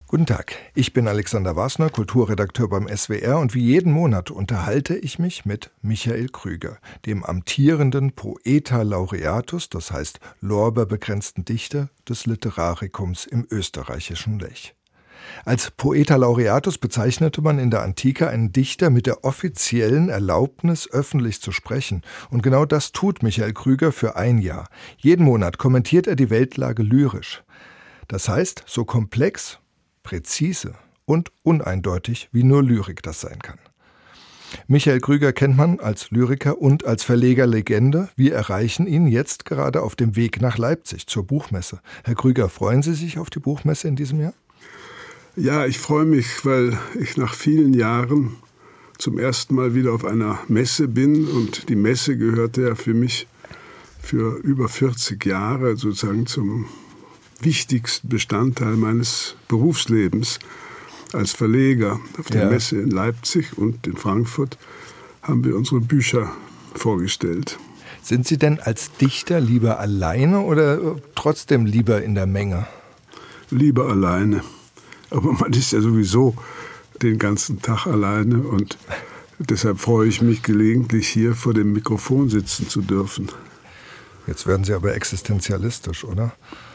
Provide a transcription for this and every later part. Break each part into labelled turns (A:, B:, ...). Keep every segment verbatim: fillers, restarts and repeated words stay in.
A: Guten Tag, ich bin Alexander Wasner, Kulturredakteur beim S W R und wie jeden Monat unterhalte ich mich mit Michael Krüger, dem amtierenden Poeta Laureatus, das heißt lorbeerbekränzten Dichter des Literarikums im österreichischen Lech. Als Poeta Laureatus bezeichnete man in der Antike einen Dichter mit der offiziellen Erlaubnis, öffentlich zu sprechen. Und genau das tut Michael Krüger für ein Jahr. Jeden Monat kommentiert er die Weltlage lyrisch. Das heißt, so komplex, präzise und uneindeutig, wie nur Lyrik das sein kann. Michael Krüger kennt man als Lyriker und als Verlegerlegende. Wir erreichen ihn jetzt gerade auf dem Weg nach Leipzig zur Buchmesse. Herr Krüger, freuen Sie sich auf die Buchmesse in diesem Jahr?
B: Ja, ich freue mich, weil ich nach vielen Jahren zum ersten Mal wieder auf einer Messe bin. Und die Messe gehörte ja für mich für über vierzig Jahre sozusagen zum wichtigsten Bestandteil meines Berufslebens als Verleger. Auf der ja. Messe in Leipzig und in Frankfurt haben wir unsere Bücher vorgestellt.
A: Sind Sie denn als Dichter lieber alleine oder trotzdem lieber in der Menge?
B: Lieber alleine. Aber man ist ja sowieso den ganzen Tag alleine und deshalb freue ich mich gelegentlich, hier vor dem Mikrofon sitzen zu dürfen.
A: Jetzt werden Sie aber existenzialistisch, oder?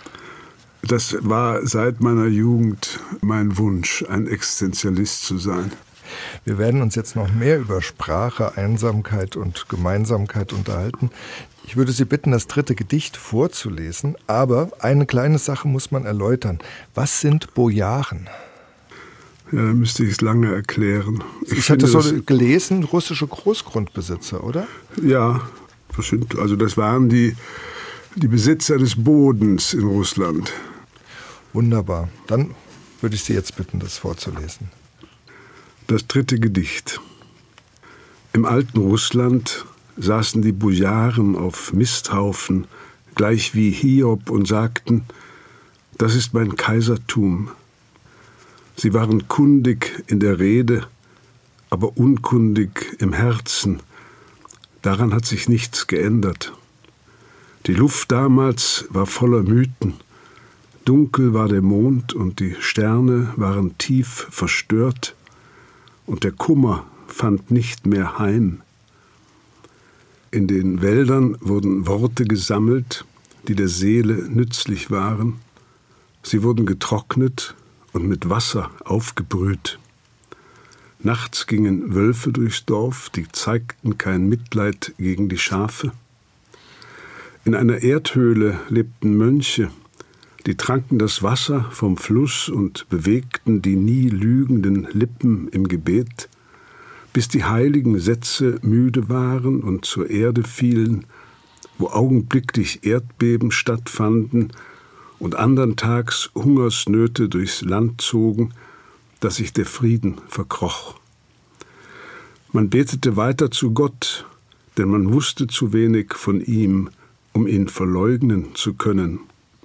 B: Das war seit meiner Jugend mein Wunsch, ein Existenzialist zu sein.
A: Wir werden uns jetzt noch mehr über Sprache, Einsamkeit und Gemeinsamkeit unterhalten. Ich würde Sie bitten, das dritte Gedicht vorzulesen, aber eine kleine Sache muss man erläutern. Was sind Bojaren?
B: Ja, da müsste ich es lange erklären.
A: Ich, ich hatte so gelesen, russische Großgrundbesitzer, oder?
B: Ja, das sind, also das waren die, die Besitzer des Bodens in Russland.
A: Wunderbar. Dann würde ich Sie jetzt bitten, das vorzulesen.
B: Das dritte Gedicht. Im alten Russland saßen die Bojaren auf Misthaufen, gleich wie Hiob, und sagten, das ist mein Kaisertum. Sie waren kundig in der Rede, aber unkundig im Herzen. Daran hat sich nichts geändert. Die Luft damals war voller Mythen. Dunkel war der Mond und die Sterne waren tief verstört und der Kummer fand nicht mehr heim. In den Wäldern wurden Worte gesammelt, die der Seele nützlich waren. Sie wurden getrocknet und mit Wasser aufgebrüht. Nachts gingen Wölfe durchs Dorf, die zeigten kein Mitleid gegen die Schafe. In einer Erdhöhle lebten Mönche, die tranken das Wasser vom Fluss und bewegten die nie lügenden Lippen im Gebet, bis die heiligen Sätze müde waren und zur Erde fielen, wo augenblicklich Erdbeben stattfanden und andern Tags Hungersnöte durchs Land zogen, dass sich der Frieden verkroch. Man betete weiter zu Gott, denn man wusste zu wenig von ihm, um ihn verleugnen zu können.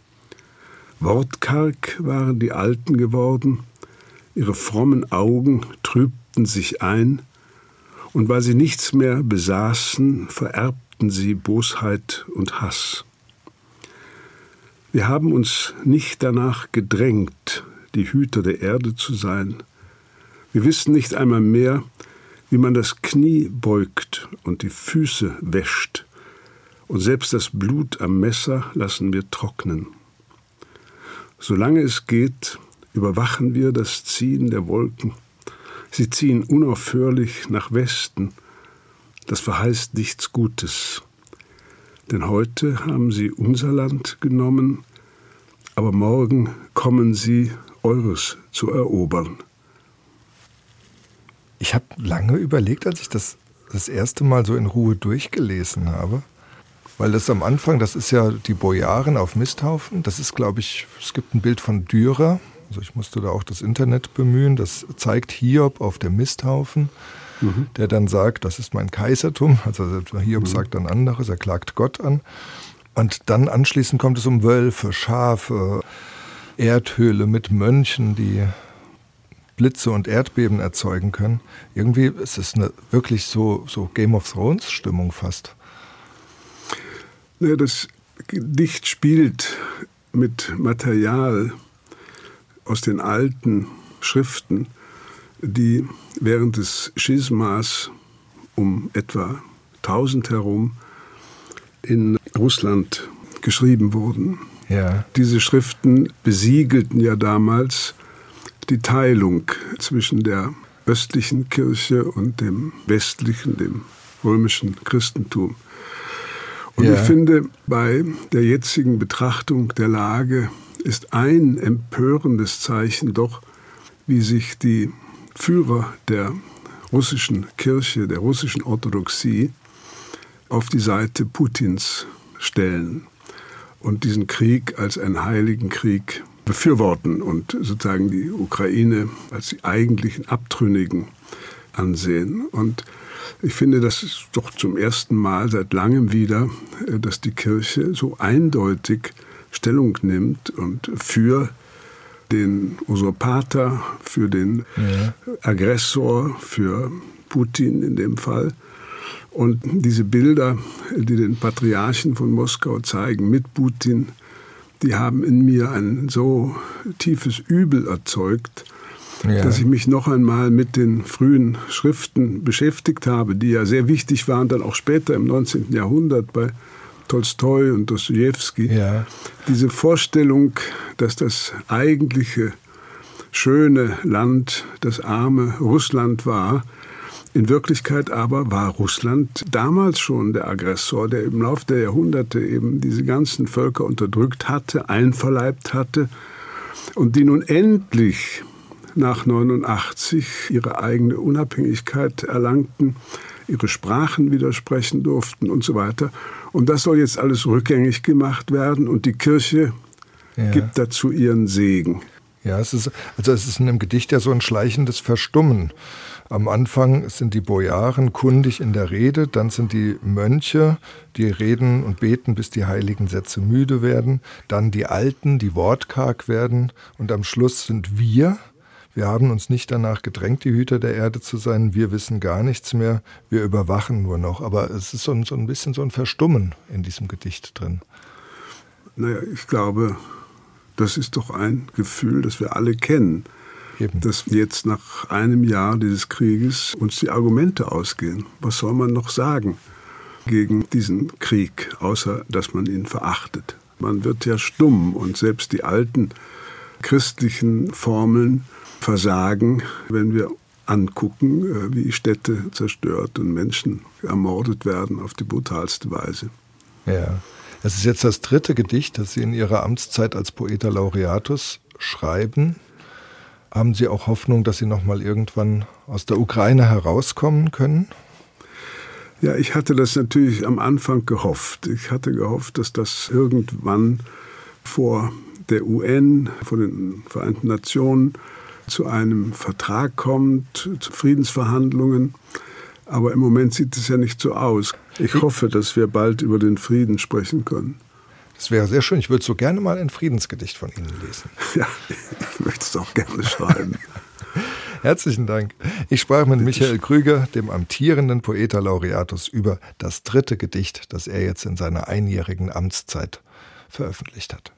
B: Wortkarg waren die Alten geworden, ihre frommen Augen trübten sich ein, und weil sie nichts mehr besaßen, vererbten sie Bosheit und Hass. Wir haben uns nicht danach gedrängt, die Hüter der Erde zu sein. Wir wissen nicht einmal mehr, wie man das Knie beugt und die Füße wäscht, und selbst das Blut am Messer lassen wir trocknen. Solange es geht, überwachen wir das Ziehen der Wolken. Sie ziehen unaufhörlich nach Westen. Das verheißt nichts Gutes. Denn heute haben sie unser Land genommen, aber morgen kommen sie, eures zu erobern.
A: Ich habe lange überlegt, als ich das das erste Mal so in Ruhe durchgelesen habe. Weil das am Anfang, das ist ja die Bojaren auf Misthaufen. Das ist, glaube ich, es gibt ein Bild von Dürer. Also ich musste da auch das Internet bemühen. Das zeigt Hiob auf dem Misthaufen, mhm. der dann sagt, das ist mein Kaisertum. Also Hiob mhm. sagt dann anderes, er klagt Gott an. Und dann anschließend kommt es um Wölfe, Schafe, Erdhöhle mit Mönchen, die Blitze und Erdbeben erzeugen können. Irgendwie ist es eine wirklich so, so Game of Thrones Stimmung fast.
B: Ja, das Gedicht spielt mit Material aus den alten Schriften, die während des Schismas um etwa tausend herum in Russland geschrieben wurden.
A: Ja.
B: Diese Schriften besiegelten ja damals die Teilung zwischen der östlichen Kirche und dem westlichen, dem römischen Christentum. Und ja. ich finde, bei der jetzigen Betrachtung der Lage ist ein empörendes Zeichen doch, wie sich die Führer der russischen Kirche, der russischen Orthodoxie, auf die Seite Putins stellen und diesen Krieg als einen heiligen Krieg befürworten und sozusagen die Ukraine als die eigentlichen Abtrünnigen ansehen. Und ich finde, das ist doch zum ersten Mal seit langem wieder, dass die Kirche so eindeutig Stellung nimmt und für den Usurpator, für den ja. Aggressor, für Putin in dem Fall. Und diese Bilder, die den Patriarchen von Moskau zeigen mit Putin, die haben in mir ein so tiefes Übel erzeugt, ja. dass ich mich noch einmal mit den frühen Schriften beschäftigt habe, die ja sehr wichtig waren, dann auch später im neunzehnten Jahrhundert bei Tolstoi und Dostojewski. Ja. Diese Vorstellung, dass das eigentliche schöne Land, das arme Russland war, in Wirklichkeit aber war Russland damals schon der Aggressor, der im Laufe der Jahrhunderte eben diese ganzen Völker unterdrückt hatte, einverleibt hatte und die nun endlich nach neunundachtzig ihre eigene Unabhängigkeit erlangten, ihre Sprachen wieder sprechen durften und so weiter. Und das soll jetzt alles rückgängig gemacht werden und die Kirche ja. gibt dazu ihren Segen.
A: Ja, es ist, also es ist in dem Gedicht ja so ein schleichendes Verstummen. Am Anfang sind die Bojaren kundig in der Rede, dann sind die Mönche, die reden und beten, bis die heiligen Sätze müde werden, dann die Alten, die wortkarg werden und am Schluss sind wir. Wir haben uns nicht danach gedrängt, die Hüter der Erde zu sein, wir wissen gar nichts mehr, wir überwachen nur noch. Aber es ist so ein, so ein bisschen so ein Verstummen in diesem Gedicht drin.
B: Naja, ich glaube, das ist doch ein Gefühl, das wir alle kennen. Eben. Dass jetzt nach einem Jahr dieses Krieges uns die Argumente ausgehen. Was soll man noch sagen gegen diesen Krieg, außer dass man ihn verachtet? Man wird ja stumm und selbst die alten christlichen Formeln versagen, wenn wir angucken, wie Städte zerstört und Menschen ermordet werden auf die brutalste Weise.
A: Ja, es ist jetzt das dritte Gedicht, das Sie in Ihrer Amtszeit als Poeta Laureatus schreiben. Haben Sie auch Hoffnung, dass Sie noch mal irgendwann aus der Ukraine herauskommen können?
B: Ja, ich hatte das natürlich am Anfang gehofft. Ich hatte gehofft, dass das irgendwann vor der U N, vor den Vereinten Nationen, zu einem Vertrag kommt, zu Friedensverhandlungen. Aber im Moment sieht es ja nicht so aus. Ich hoffe, dass wir bald über den Frieden sprechen können.
A: Das wäre sehr schön. Ich würde so gerne mal ein Friedensgedicht von Ihnen lesen.
B: Ja, ich möchte es auch gerne schreiben.
A: Herzlichen Dank. Ich sprach mit Michael Krüger, dem amtierenden Poeta Laureatus, über das dritte Gedicht, das er jetzt in seiner einjährigen Amtszeit veröffentlicht hat.